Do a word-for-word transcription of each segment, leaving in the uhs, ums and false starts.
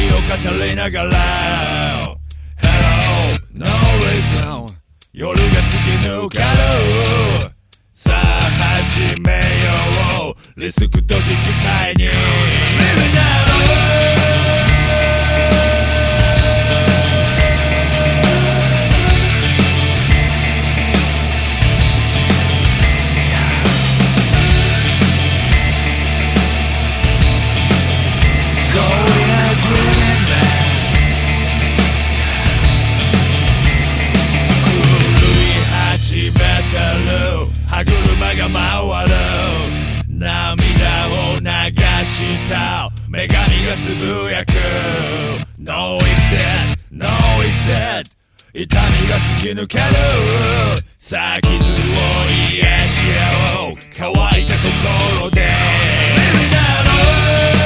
を語りながら Hello, no reason 夜が突き抜けるさあ始めようリスクと引き換えに Living now歯車が回る涙を流した女神がつぶやく No exit, no exit 痛みが突き抜けるさあ傷を癒し合おう乾いた心で Living now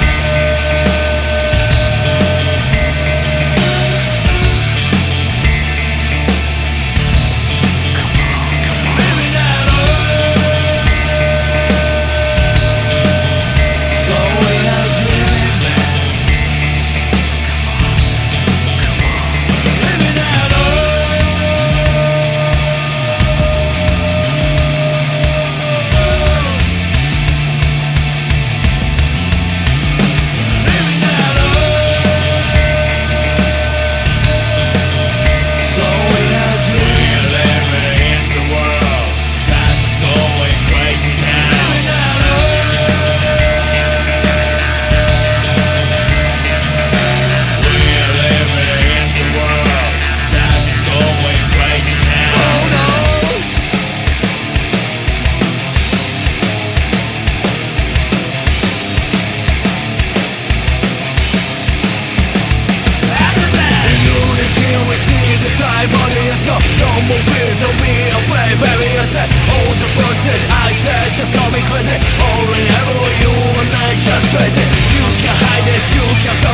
No more fear, don't be afraid, baby. I said, hold the person. I said, just call me crazy. Only ever you and I just crazy. You can hide it, you can